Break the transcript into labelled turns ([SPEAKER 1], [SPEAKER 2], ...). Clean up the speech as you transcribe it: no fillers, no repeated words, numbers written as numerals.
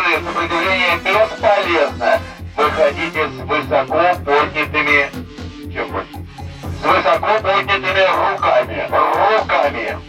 [SPEAKER 1] Подобное сопротивление бесполезно. Выходите с высоко поднятыми... Чем больше? С высоко поднятыми руками. Руками.